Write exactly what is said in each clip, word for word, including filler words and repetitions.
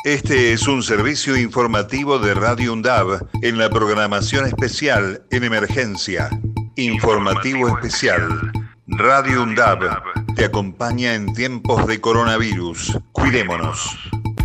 Este es un servicio informativo de Radio UNDAB en la programación especial en emergencia. Informativo especial. Radio UNDAB te acompaña en tiempos de coronavirus. Cuidémonos.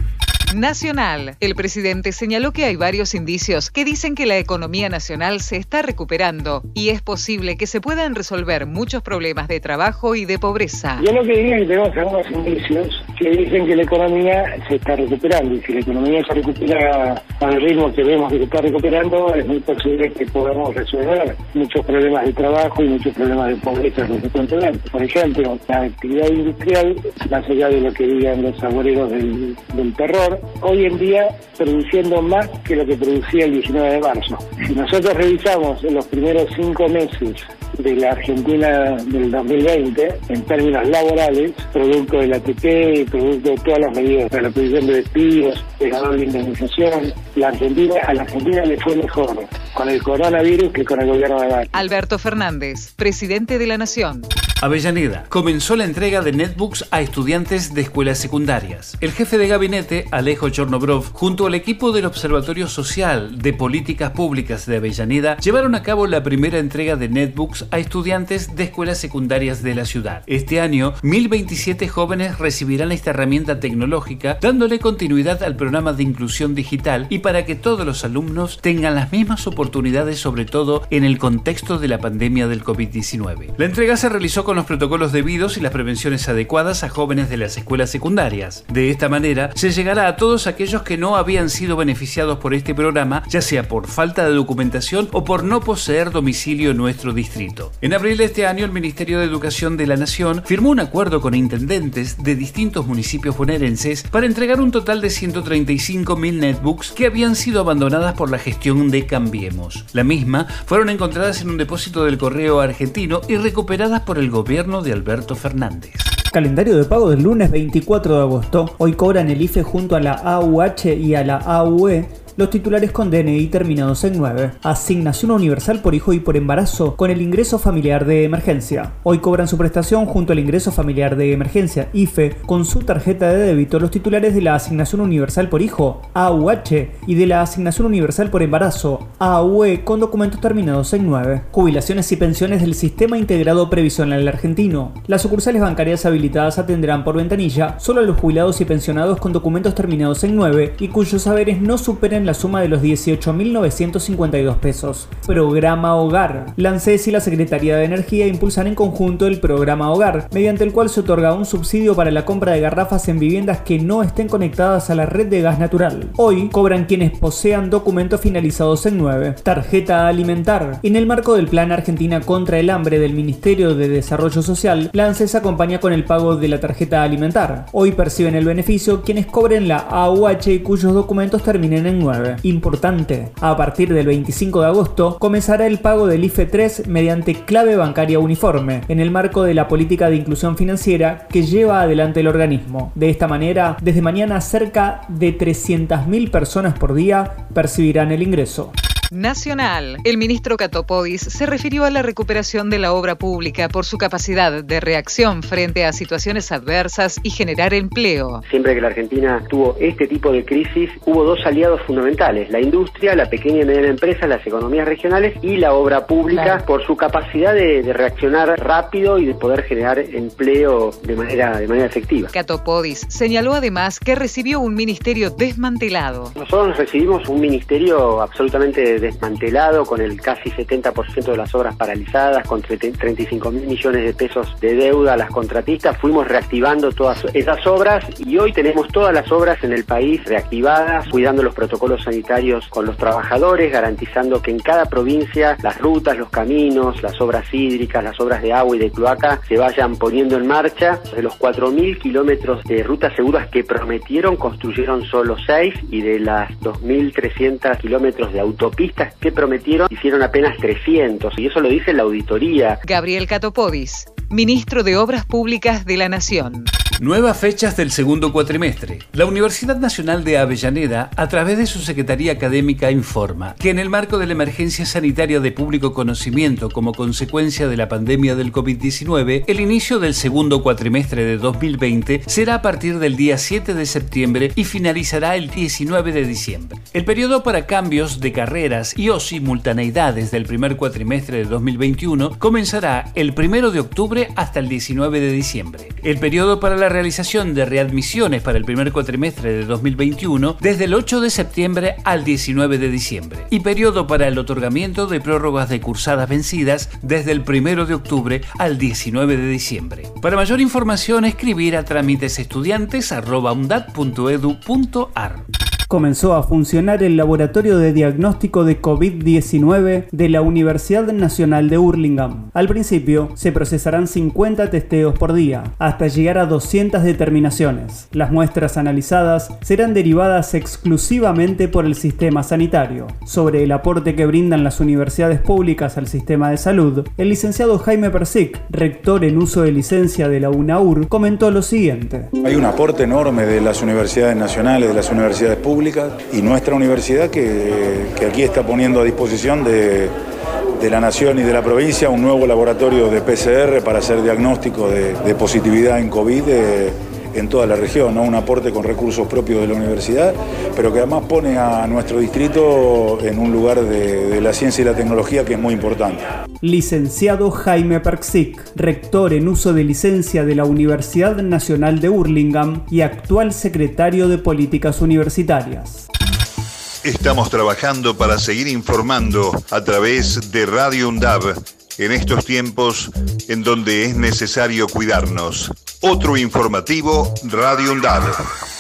Nacional. El presidente señaló que hay varios indicios que dicen que la economía nacional se está recuperando y es posible que se puedan resolver muchos problemas de trabajo y de pobreza. Yo lo que diría es que tenemos algunos indicios que dicen que la economía se está recuperando, y si la economía se recupera al ritmo que vemos que se está recuperando, es muy posible que podamos resolver muchos problemas de trabajo y muchos problemas de pobreza consecuentemente. Por ejemplo, la actividad industrial, más allá de lo que digan los agoreros del, del terror, hoy en día produciendo más que lo que producía el diecinueve de marzo. Si nosotros revisamos en los primeros cinco meses de la Argentina del dos mil veinte, en términos laborales, producto del A T P, producto de todas las medidas para la prohibición de despidos, de la doble indemnización, la Argentina, a la Argentina le fue mejor con el coronavirus que con el gobierno de Macri. Alberto Fernández, presidente de la Nación. Avellaneda. Comenzó la entrega de netbooks a estudiantes de escuelas secundarias. El jefe de gabinete, Alejo Chornobrov, junto al equipo del Observatorio Social de Políticas Públicas de Avellaneda, llevaron a cabo la primera entrega de netbooks a estudiantes de escuelas secundarias de la ciudad. Este año, mil veintisiete jóvenes recibirán esta herramienta tecnológica, dándole continuidad al programa de inclusión digital y para que todos los alumnos tengan las mismas oportunidades, sobre todo en el contexto de la pandemia del COVID diecinueve. La entrega se realizó con los protocolos debidos y las prevenciones adecuadas a jóvenes de las escuelas secundarias. De esta manera, se llegará a todos aquellos que no habían sido beneficiados por este programa, ya sea por falta de documentación o por no poseer domicilio en nuestro distrito. En abril de este año, el Ministerio de Educación de la Nación firmó un acuerdo con intendentes de distintos municipios bonaerenses para entregar un total de ciento treinta y cinco mil netbooks que habían sido abandonadas por la gestión de Cambiemos. La misma fueron encontradas en un depósito del Correo Argentino y recuperadas por el gobierno de Alberto Fernández. Calendario de pago del lunes veinticuatro de agosto. Hoy cobran el I F E junto a la A U H y a la A U E los titulares con D N I terminados en nueve. Asignación universal por hijo y por embarazo con el ingreso familiar de emergencia. Hoy cobran su prestación junto al ingreso familiar de emergencia I F E con su tarjeta de débito los titulares de la asignación universal por hijo A U H y de la asignación universal por embarazo A U E con documentos terminados en nueve. Jubilaciones y pensiones del Sistema Integrado Previsional Argentino. Las sucursales bancarias habilitadas atenderán por ventanilla solo a los jubilados y pensionados con documentos terminados en nueve y cuyos haberes no superen la suma de los dieciocho mil novecientos cincuenta y dos pesos. Programa Hogar. La ANSES y la Secretaría de Energía impulsan en conjunto el Programa Hogar, mediante el cual se otorga un subsidio para la compra de garrafas en viviendas que no estén conectadas a la red de gas natural. Hoy cobran quienes posean documentos finalizados en nueve. Tarjeta alimentar. En el marco del Plan Argentina contra el Hambre del Ministerio de Desarrollo Social, la ANSES acompaña con el pago de la tarjeta alimentar. Hoy perciben el beneficio quienes cobren la A U H y cuyos documentos terminen en nueve. Importante, a partir del veinticinco de agosto comenzará el pago del I F E tres mediante clave bancaria uniforme, en el marco de la política de inclusión financiera que lleva adelante el organismo. De esta manera, desde mañana cerca de trescientas mil personas por día percibirán el ingreso. Nacional. El ministro Catopodis se refirió a la recuperación de la obra pública por su capacidad de reacción frente a situaciones adversas y generar empleo. Siempre que la Argentina tuvo este tipo de crisis, hubo dos aliados fundamentales: la industria, la pequeña y mediana empresa, las economías regionales y la obra pública, claro, por su capacidad de, de reaccionar rápido y de poder generar empleo de manera, de manera efectiva. Catopodis señaló además que recibió un ministerio desmantelado. Nosotros recibimos un ministerio absolutamente desmantelado, con el casi setenta por ciento de las obras paralizadas, con treinta y cinco mil millones de pesos de deuda a las contratistas. Fuimos reactivando todas esas obras y hoy tenemos todas las obras en el país reactivadas, cuidando los protocolos sanitarios con los trabajadores, garantizando que en cada provincia las rutas, los caminos, las obras hídricas, las obras de agua y de cloaca se vayan poniendo en marcha. De los cuatro mil kilómetros de rutas seguras que prometieron, construyeron solo seis, y de las dos mil trescientos kilómetros de autopistas que prometieron, hicieron apenas trescientos, y eso lo dice la auditoría. Gabriel Catopodis, ministro de Obras Públicas de la Nación. Nuevas fechas del segundo cuatrimestre. La Universidad Nacional de Avellaneda, a través de su Secretaría Académica, informa que en el marco de la emergencia sanitaria de público conocimiento como consecuencia de la pandemia del COVID diecinueve, el inicio del segundo cuatrimestre de dos mil veinte será a partir del día siete de septiembre y finalizará el diecinueve de diciembre. El periodo para cambios de carreras y o simultaneidades del primer cuatrimestre de dos mil veintiuno comenzará el primero de octubre hasta el diecinueve de diciembre. El periodo para la realización de readmisiones para el primer cuatrimestre de dos mil veintiuno desde el ocho de septiembre al diecinueve de diciembre y periodo para el otorgamiento de prórrogas de cursadas vencidas desde el primero de octubre al diecinueve de diciembre. Para mayor información, escribir a trámitesestudiantes arroba undad punto edu punto ar. Comenzó a funcionar el laboratorio de diagnóstico de COVID diecinueve de la Universidad Nacional de Hurlingham. Al principio, se procesarán cincuenta testeos por día, hasta llegar a doscientas determinaciones. Las muestras analizadas serán derivadas exclusivamente por el sistema sanitario. Sobre el aporte que brindan las universidades públicas al sistema de salud, el licenciado Jaime Persic, rector en uso de licencia de la UNAUR, comentó lo siguiente. Hay un aporte enorme de las universidades nacionales, de las universidades públicas, y nuestra universidad que, que aquí está poniendo a disposición de, de la nación y de la provincia un nuevo laboratorio de P C R para hacer diagnóstico de, de positividad en COVID eh, en toda la región, ¿no? Un aporte con recursos propios de la universidad, pero que además pone a nuestro distrito en un lugar de, de la ciencia y la tecnología que es muy importante. Licenciado Jaime Persic, rector en uso de licencia de la Universidad Nacional de Hurlingham y actual secretario de Políticas Universitarias. Estamos trabajando para seguir informando a través de Radio UNDAB en estos tiempos en donde es necesario cuidarnos. Otro informativo, Radio UNDAB.